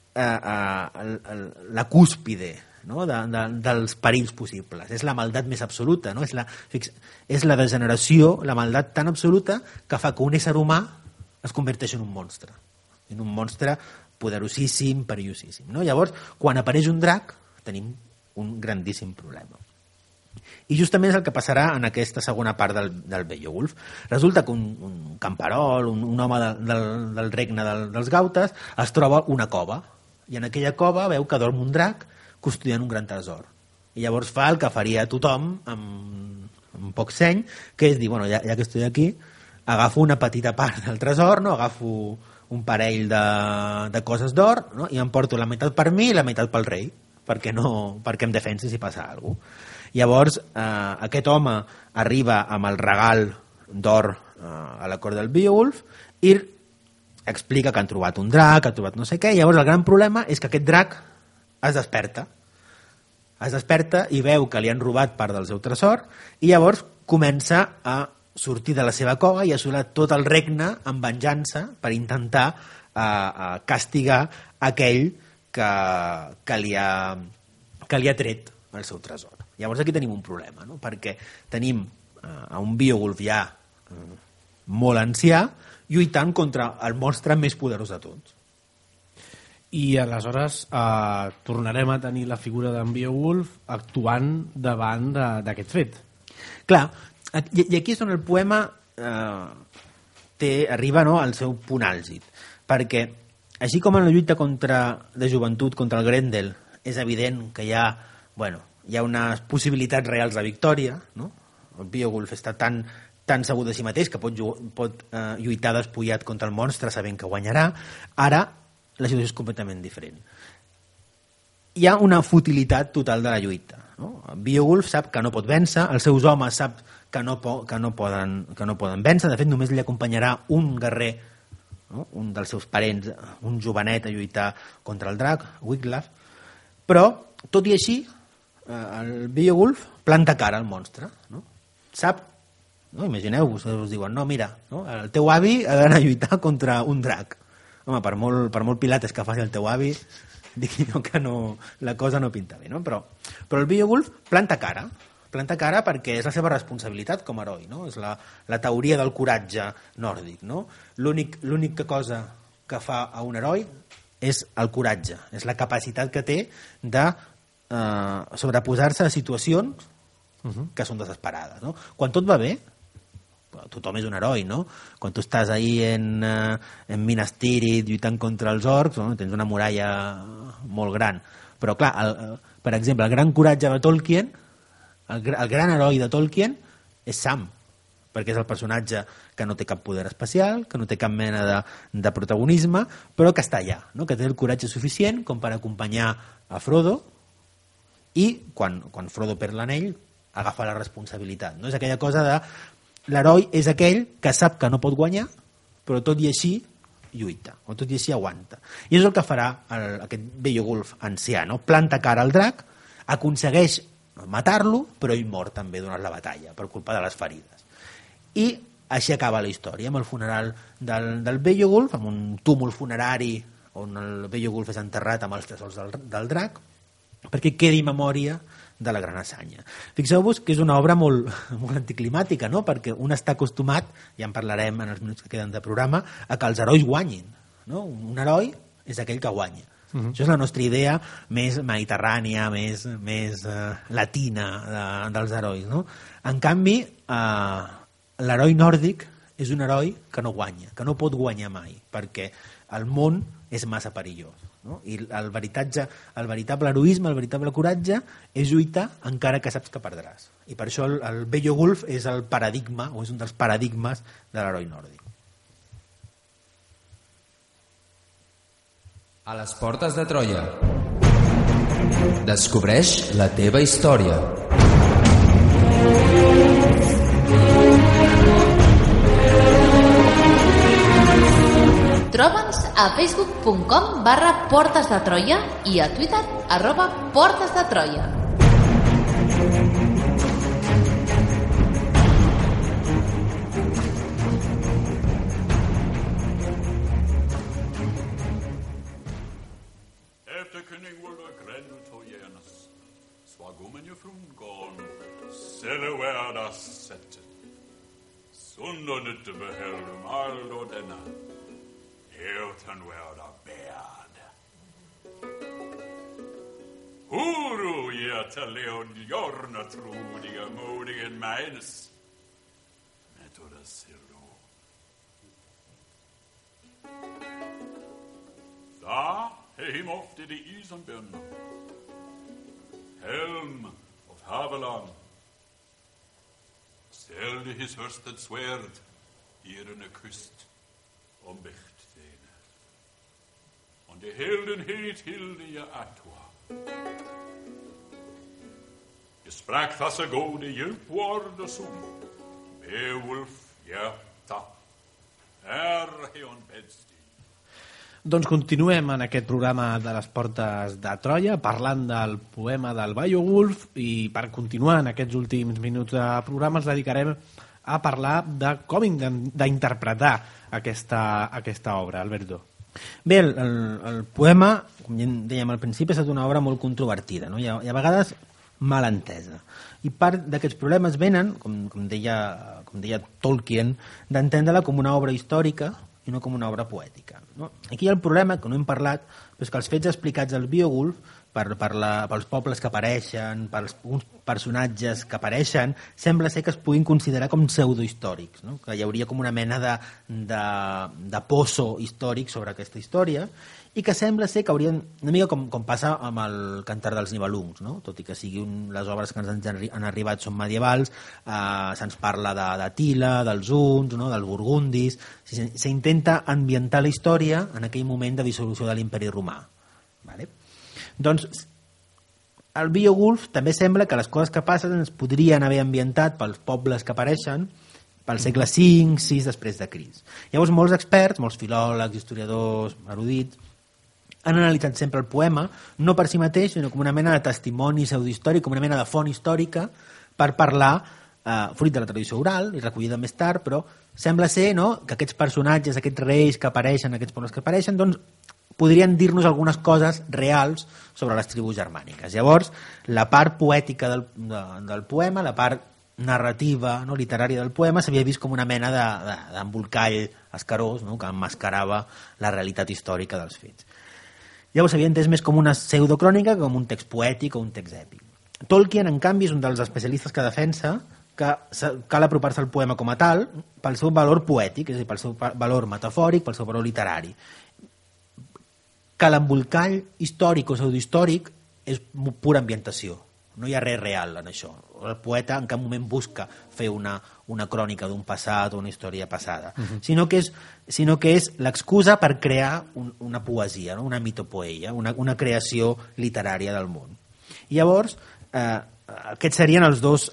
la cúspide, no? dels perills possibles. És la maldat més absoluta. No? És la degeneració, la maldat tan absoluta que fa que un ésser humà es converteixi en un monstre. En un monstre poderosíssim, perillosíssim. No? Llavors, quan apareix un drac, tenim un grandíssim problema. I justament és el que passarà en aquesta segona part del Beowulf. Resulta que un camperol, un home del regne dels Gautes, es troba una cova. I en aquella cova veu que dorm un drac custodiant un gran tresor. I llavors fa el que faria tothom amb poc seny, que és dir, ja que estic aquí, agafo una petita part del tresor, no? Agafo un parell de coses d'or, no? I em porto la meitat per mi i la meitat pel rei. perquè em defensi si passa alguna cosa. Llavors, aquest home arriba amb el regal d'or a la cort del Beowulf i explica que han trobat un drac, ha trobat no sé què, i llavors el gran problema és que aquest drac es desperta i veu que li han robat part del seu tresor i llavors comença a sortir de la seva cova i assolar tot el regne en venjança per intentar castigar aquell que li ha tret el seu tresor. Llavors aquí tenim un problema, no? Perquè tenim a un Beowulf ja molt ancià lluitant contra el monstre més poderós de tots. I aleshores tornarem a tenir la figura d'en Beowulf actuant davant d'aquest fet. Clar, i aquí és on el poema arriba, no, al seu punt àlgid, perquè així com en la lluita de joventut contra el Grendel és evident que hi ha unes possibilitats reals de victòria, no? El Beowulf està tan segur de si mateix que pot lluitar despullat contra el monstre sabent que guanyarà. Ara la situació és completament diferent. Hi ha una futilitat total de la lluita, no? Beowulf sap que no pot vèncer, els seus homes sap que no poden vèncer, de fet només li acompanyarà un guerrer, no? Un dels seus parents, un jovenet, a lluitar contra el drac, Wiglaf, però tot i així el Beowulf planta cara al monstre, no? Sap, no? Imagineu-vos, us diuen, no, mira, no? El teu avi ha d'anar a lluitar contra un drac. Home, per molt pilates que faci el teu avi, dic que la cosa no pinta bé, no? Però el Beowulf planta cara perquè és la seva responsabilitat com a heroi, no? És la teoria del coratge nòrdic, no? L'única cosa que fa a un heroi és el coratge, és la capacitat que té de sobreposar-se a situacions que són desesperades, no? Quan tot va bé, tothom és un heroi, no? Quan tu estàs ahí en Minas Tirith lluitant contra els orcs, no? Tens una muralla molt gran, però clar, per exemple, el gran coratge de Tolkien, el gran heroi de Tolkien és Sam, perquè és el personatge que no té cap poder especial, que no té cap mena de protagonisme, però que està allà, no? Que té el coratge suficient com per acompanyar a Frodo i quan Frodo perd l'anell agafa la responsabilitat, no? És aquella cosa de l'heroi és aquell que sap que no pot guanyar però tot i així lluita o tot i així aguanta, i és el que farà aquest Beowulf ancià, no? Planta cara al drac, aconsegueix matar-lo però ell mor també durant la batalla per culpa de les ferides, i així acaba la història amb el funeral del Beowulf, amb un túmul funerari on el Beowulf és enterrat amb els tresors del drac perquè quedi memòria de la gran assanya. Fixeu-vos que és una obra molt anticlimàtica, no? Perquè un està acostumat, ja en parlarem en els minuts que queden de programa, a que els herois guanyin, no? Un heroi és aquell que guanya. Això és la nostra idea més mediterrània, més latina dels herois, no? En canvi, l'heroi nòrdic és un heroi que no guanya, que no pot guanyar mai, perquè el món és massa perillós. No? I el veritable heroisme, el veritable coratge és lluitar encara que saps que perdràs, i per això el Beowulf és el paradigma o és un dels paradigmes de l'heroi nòrdic. A les portes de Troia. Descobreix la teva història. Troba'ns a facebook.com/Portes de Troia i a Twitter @Portes de Troia. Efter Königwalda Grendel Trojanus, svagummen ju frungårn, Selewärda sättet. Sundernytte behällde ald och denna, Utanvärda bärd. Huru hjärta leon jorna trodiga modigen meines. Metoda sillo. Da heim ofte de isenbönder. Helm of Haveland. Ställde his hörstet svärd i den kust om Becht. Und die Heldenheit hilde ja Atua, Je sprak thassa gode hjälp warde som Beowulf hjärta heon bedsti. Doncs continuem en aquest programa de les Portes de Troia parlant del poema del Beowulf i per continuar en aquests últims minuts de programa ens dedicarem a parlar de com d'interpretar aquesta obra, Alberto. Bé, el poema, com ja dèiem al principi, ha estat una obra molt controvertida, no? I a vegades mal entesa. I part d'aquests problemes venen, com deia Tolkien, d'entendre-la com una obra històrica i no com una obra poètica. No? Aquí hi ha el problema, que no hem parlat, és que els fets explicats al Beowulf, pels pobles que apareixen, pels personatges que apareixen, sembla ser que es puguin considerar com pseudohistòrics, no? Que hi hauria com una mena de pozo històric sobre aquesta història i que sembla ser que haurien, una mica com passa amb el Cantar dels Nibelungs, no? Tot i que siguin les obres que ens han arribat són medievals, se'ns parla d'Àtila, dels Huns, no? Dels burgundis, s'intenta ambientar la història en aquell moment de dissolució de l'imperi romà. Vale? Doncs al Beowulf també sembla que les coses que passen es podrien haver ambientat pels pobles que apareixen pel segle V, VI després de Crist. Llavors molts experts, molts filòlegs, historiadors, erudits, han analitzat sempre el poema, no per si mateix, sinó com una mena de testimoni pseudohistòric, com una mena de font històrica per parlar, fruit de la tradició oral i recollida més tard, però sembla ser, no?, que aquests personatges, aquests reis que apareixen, aquests pobles que apareixen, doncs podrien dir-nos algunes coses reals sobre les tribus germàniques. Llavors, la part poètica del poema, la part narrativa, no, literària del poema, s'havia vist com una mena d'embolcall escarós, no?, que emmascarava la realitat històrica dels fets. Llavors s'havia entès més com una pseudocrònica que com un text poètic o un text èpic. Tolkien, en canvi, és un dels especialistes que defensa que cal apropar-se al poema com a tal pel seu valor poètic, és a dir, pel seu valor metafòric, pel seu valor literari. Que l'embolcall històric o pseudohistòric és pura ambientació. No hi ha res real en això. El poeta en cap moment busca fer una crònica d'un passat o una història passada, sinó que és l'excusa per crear una poesia, no? Una mitopoeia, una creació literària del món. I llavors, aquests serien els dos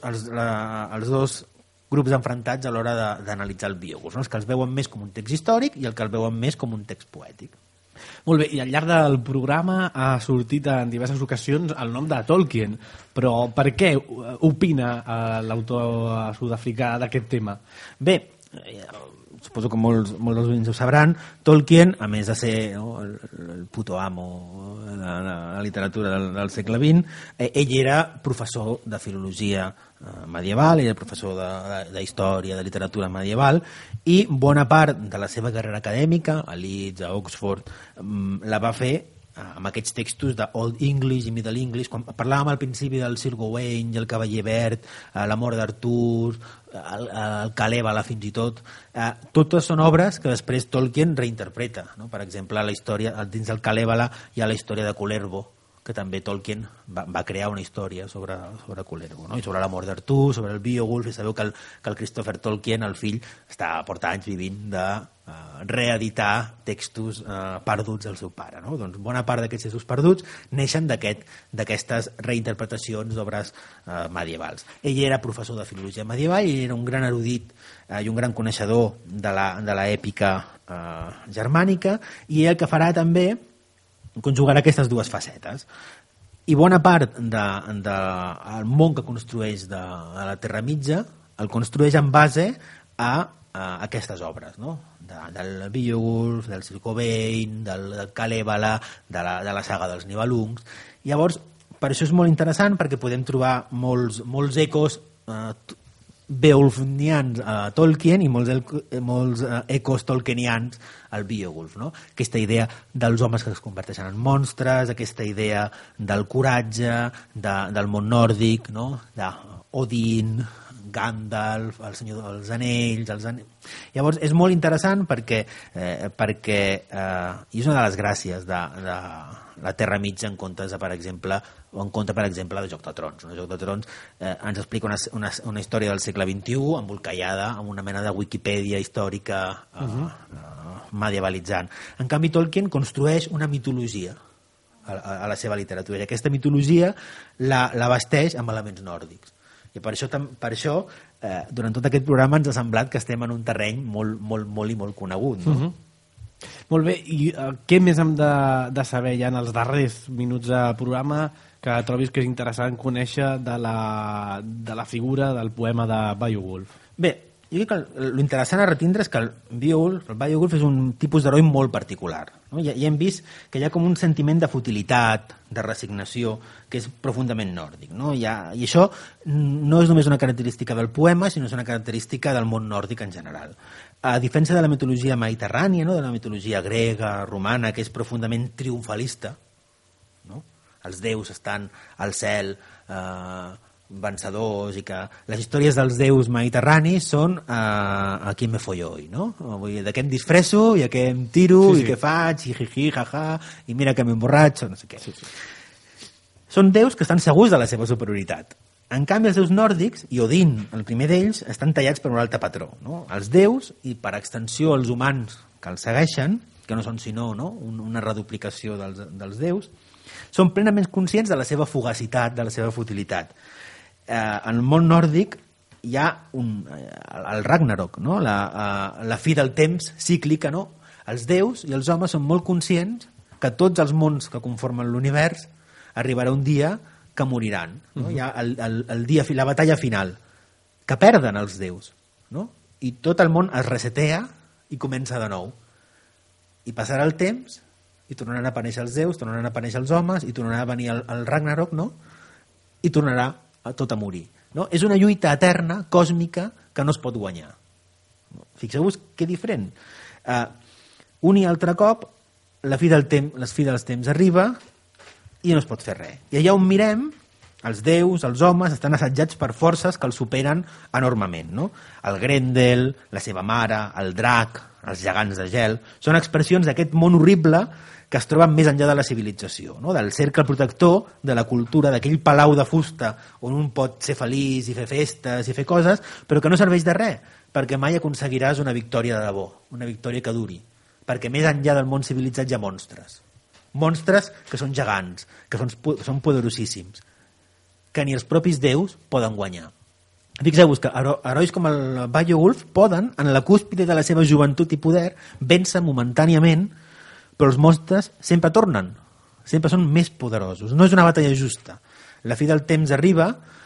grups enfrontats a l'hora d'analitzar el Beowulf, no? Els que els veuen més com un text històric i els que el veuen més com un text poètic. Molt bé, i al llarg del programa ha sortit en diverses ocasions el nom de Tolkien, però per què opina l'autor sud-africà d'aquest tema? Bé, suposo que molts dels oients ho sabran, Tolkien, a més de ser, no, el puto amo de la literatura del segle XX, ell era professor de filologia medieval, era professor de història, de literatura medieval, i bona part de la seva carrera acadèmica, a Leeds, a Oxford, la va fer amb aquests textos d'Old English i Middle English. Quan parlàvem al principi del Sir Gawain i el Cavaller Verd, la mort d'Artur, el Kalevala fins i tot, totes són obres que després Tolkien reinterpreta, no? Per exemple, la història, dins del Kalevala hi ha la història de Kullervo, que també Tolkien va crear una història sobre Kullervo, no? I sobre la mort d'Artur, sobre el Beowulf, i sabeu que el Christopher Tolkien, el fill, porta anys vivint de reeditar textos perduts del seu pare, no? Doncs bona part d'aquests textos perduts neixen d'aquestes reinterpretacions d'obres medievals. Ell era professor de filologia medieval i era un gran erudit i un gran coneixedor de l'èpica germànica, i ell el que farà també conjugarà aquestes dues facetes. I bona part del món que construeix de la Terra Mitja el construeix en base a aquestes obres, no? Del Beowulf, del Sir Gawain, del Kalevala, de la saga dels Nibelungs. Llavors, per això és molt interessant, perquè podem trobar molts ecos beowulfians a Tolkien i molts ecos tolkienians al Beowulf, no? Aquesta idea dels homes que es converteixen en monstres, aquesta idea del coratge, del món nòrdic, no? d'Odin, Gandalf, el Senyor dels Anells, Llavors és molt interessant perquè i és una de les gràcies de la Terra Mitja en contra, per exemple, de Joc de Trons. Joc de Trons ens explica una història del segle XXI embolcallada amb una mena de Wikipedia històrica medievalitzant. En canvi, Tolkien construeix una mitologia a la seva literatura. I aquesta mitologia la vesteix amb elements nòrdics. I per això durant tot aquest programa ens ha semblat que estem en un terreny molt, molt, molt i molt conegut. No? Molt bé, i què més hem de saber ja en els darrers minuts de programa que trobis que és interessant conèixer de la figura del poema de Beowulf? Bé, jo crec que l'interessant a retindre és que el Beowulf és un tipus d'heroi molt particular. No? Ja hem vist que hi ha com un sentiment de futilitat, de resignació, que és profundament nòrdic. No? I això no és només una característica del poema, sinó és una característica del món nòrdic en general. A diferència de la mitologia mediterrània, no? De la mitologia grega, romana, que és profundament triomfalista, no? Els déus estan al cel vencedors i que les històries dels déus mediterranis són aquí me folloi, no? Vull dir, de què em disfresso i a què em tiro i què faig i jiji, jaja, i mira que m'emborratxo, no sé què. Són déus que estan segurs de la seva superioritat. En canvi, els déus nòrdics, i Odin, el primer d'ells, estan tallats per un altre patró. No? Els déus, i per extensió els humans que els segueixen, que no són sinó una reduplicació dels déus, són plenament conscients de la seva fugacitat, de la seva futilitat. En el món nòrdic hi ha el Ragnarok, no? La fi del temps cíclica. No? Els déus i els homes són molt conscients que tots els mons que conformen l'univers arribarà un dia que moriran. No? Hi ha la batalla final, que perden els déus. No? I tot el món es resetea i comença de nou. I passarà el temps i tornaran a aparèixer els déus, tornaran a aparèixer els homes i tornarà a venir el Ragnarok, no? I tornarà tot a morir. No? És una lluita eterna, còsmica, que no es pot guanyar. Fixeu-vos que diferent. Un i altre cop la fi dels temps arriba i no es pot fer res. I allà on mirem, els déus, els homes, estan assetjats per forces que els superen enormement. No? El Grendel, la seva mare, el drac, els gegants de gel, són expressions d'aquest món horrible que es troben més enllà de la civilització, no? Del cercle protector, de la cultura, d'aquell palau de fusta on un pot ser feliç i fer festes i fer coses, però que no serveix de res, perquè mai aconseguiràs una victòria de debò, una victòria que duri, perquè més enllà del món civilitzat hi ha monstres. Monstres que són gegants, que són poderosíssims, que ni els propis déus poden guanyar. Fixeu-vos que herois com el Beowulf poden, en la cúspide de la seva joventut i poder, vèncer momentàniament, però els monstres sempre tornen, sempre són més poderosos. No és una batalla justa. La fi del temps arriba,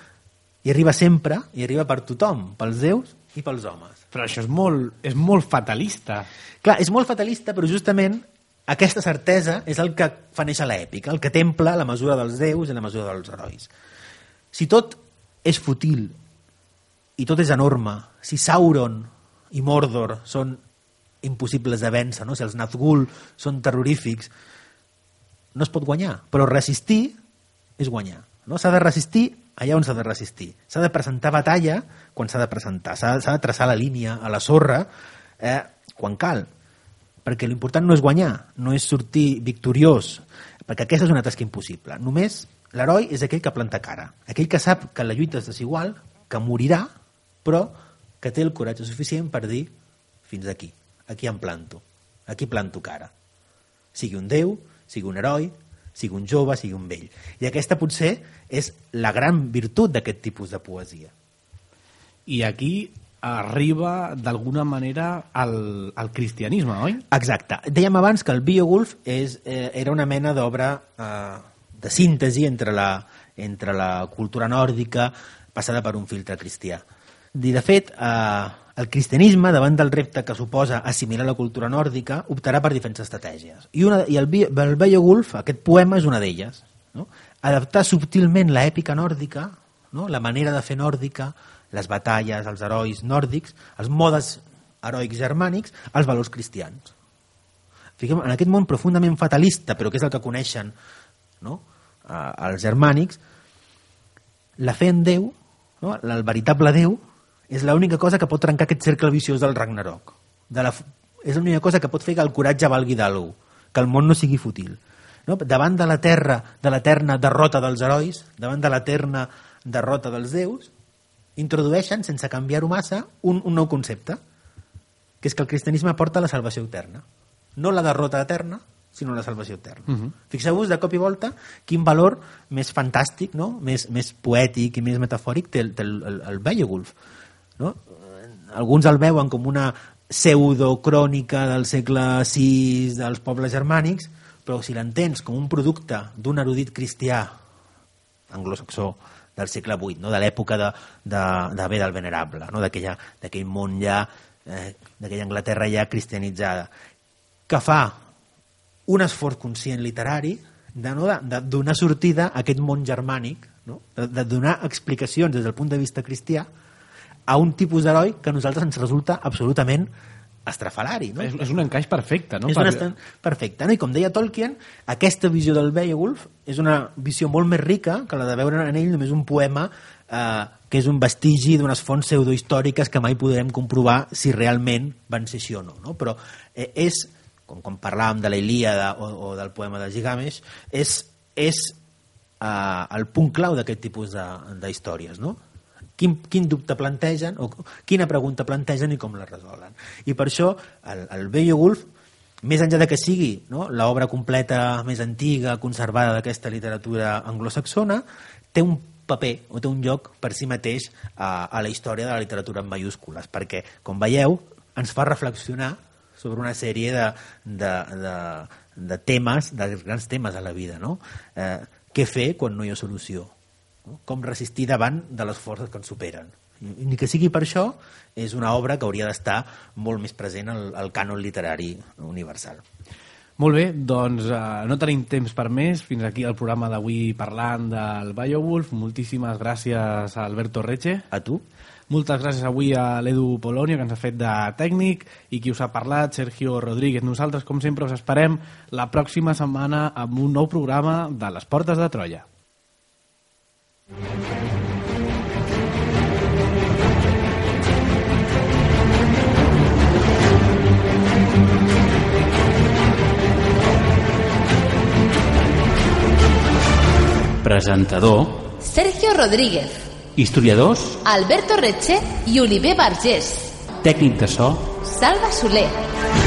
i arriba sempre, i arriba per tothom, pels déus i pels homes. Però això és molt fatalista. Clar, és molt fatalista, però justament aquesta certesa és el que fa néixer l'èpica, el que templa la mesura dels déus i la mesura dels herois. Si tot és fútil i tot és enorme, si Sauron i Mordor són impossibles de vèncer, no? Si els Nazgûl són terrorífics, no es pot guanyar, però resistir és guanyar. No? S'ha de resistir allà on s'ha de resistir. S'ha de presentar batalla quan s'ha de presentar, s'ha de traçar la línia a la sorra quan cal, perquè l'important no és guanyar, no és sortir victoriós, perquè aquesta és una tasca impossible. Només l'heroi és aquell que planta cara, aquell que sap que la lluita és desigual, que morirà, però que té el coratge suficient per dir fins aquí em planto, aquí planto cara. Sigui un déu, sigui un heroi, sigui un jove, sigui un vell. I aquesta potser és la gran virtut d'aquest tipus de poesia. I aquí arriba d'alguna manera al cristianisme, oi? Exacte. Dèiem abans que el Beowulf era una mena d'obra de síntesi entre la cultura nòrdica passada per un filtre cristià. I de fet, el cristianisme, davant del repte que suposa assimilar la cultura nòrdica, optarà per diferents estratègies. I el Beowulf, aquest poema, és una d'elles. No? Adaptar subtilment l'èpica nòrdica, no? La manera de fer nòrdica, les batalles, els herois nòrdics, els modes heroics germànics, als valors cristians. Fiquem, en aquest món profundament fatalista, però que és el que coneixen, no? Els germànics, la fe en Déu, no? El veritable Déu, és l'única cosa que pot trencar aquest cercle viciós del Ragnarok. És l'única cosa que pot fer que el coratge valgui d'algú, que el món no sigui fútil. No? Davant de l'eterna derrota dels herois, davant de l'eterna derrota dels déus, introdueixen, sense canviar-ho massa, un nou concepte, que és que el cristianisme porta la salvació eterna. No la derrota eterna, sinó la salvació eterna. Fixeu-vos de cop i volta quin valor més fantàstic, no? més poètic i més metafòric té el Beowulf, no? Alguns el veuen com una pseudocrònica del segle VI dels pobles germànics, però si l'entens com un producte d'un erudit cristià anglosaxó del segle VIII, no? De l'època de Beda el Venerable, no? D'aquell món ja, d'aquella Anglaterra ja cristianitzada, que fa un esforç conscient literari de donar sortida a aquest món germànic, no? De donar explicacions des del punt de vista cristià a un tipus d'heroi que a nosaltres ens resulta absolutament estrafalari. No? És un encaix perfecte. No? Perfecte. No? I com deia Tolkien, aquesta visió del Beowulf és una visió molt més rica que la de veure en ell només un poema que és un vestigi d'unes fonts pseudohistòriques que mai podrem comprovar si realment van ser així o no. Però és, com parlàvem de la Ilíada o del poema de Gilgamesh, és el punt clau d'aquest tipus d'històries, no? Quin dubte plantegen o quina pregunta plantegen i com la resolen. I per això el Beowulf, més enllà de que sigui, no, l'obra completa més antiga, conservada d'aquesta literatura anglosaxona, té un paper o té un lloc per si mateix a la història de la literatura en mayúscules, perquè, com veieu, ens fa reflexionar sobre una sèrie de temes, de grans temes a la vida, no? Què fer quan no hi ha solució? Com resistir davant de les forces que ens superen. I ni que sigui per això, és una obra que hauria d'estar molt més present al cànon literari universal. Molt bé, doncs no tenim temps per més. Fins aquí el programa d'avui parlant del Beowulf. Moltíssimes gràcies a Alberto Reche. A tu. Moltes gràcies avui a l'Edu Polònia, que ens ha fet de tècnic, i qui us ha parlat, Sergio Rodríguez. Nosaltres, com sempre, us esperem la pròxima setmana amb un nou programa de Les Portes de Troia. Presentador Sergio Rodríguez, historiadors Alberto Reche i Oliver Vergés. Tècnic de so Salva Soler.